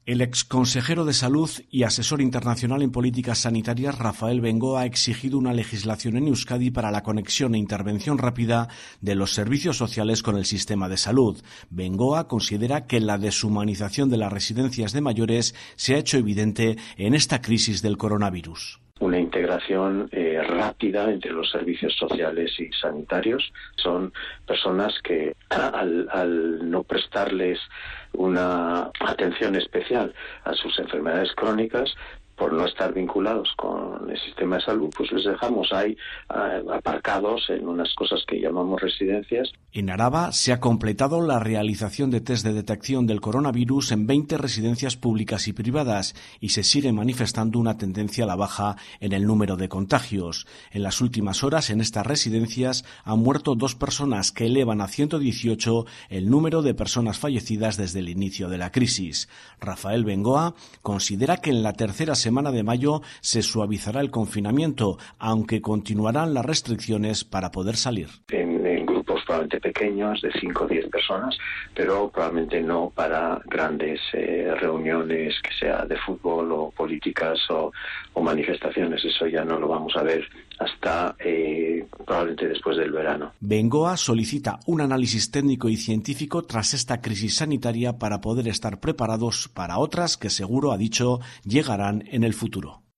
El exconsejero de Salud y asesor internacional en políticas sanitarias, Rafael Bengoa, ha exigido una legislación en Euskadi para la conexión e intervención rápida de los servicios sociales con el sistema de salud. Bengoa considera que la deshumanización de las residencias de mayores se ha hecho evidente en esta crisis del coronavirus. Una integración rápida entre los servicios sociales y sanitarios. Son personas que al no prestarles una atención especial a sus enfermedades crónicas, por no estar vinculados con el sistema de salud, pues les dejamos ahí aparcados en unas cosas que llamamos residencias. En Araba se ha completado la realización de test de detección del coronavirus en 20 residencias públicas y privadas y se sigue manifestando una tendencia a la baja en el número de contagios. En las últimas horas en estas residencias han muerto 2 personas que elevan a 118 el número de personas fallecidas desde el inicio de la crisis. Rafael Bengoa considera que en la tercera semana de mayo se suavizará el confinamiento, aunque continuarán las restricciones para poder salir. En grupos probablemente pequeños, de 5 o 10 personas, pero probablemente no para grandes reuniones, que sea de fútbol o políticas o manifestaciones. Eso ya no lo vamos a ver hasta probablemente después del verano. Bengoa solicita un análisis técnico y científico tras esta crisis sanitaria para poder estar preparados para otras que seguro, ha dicho, llegarán en el futuro.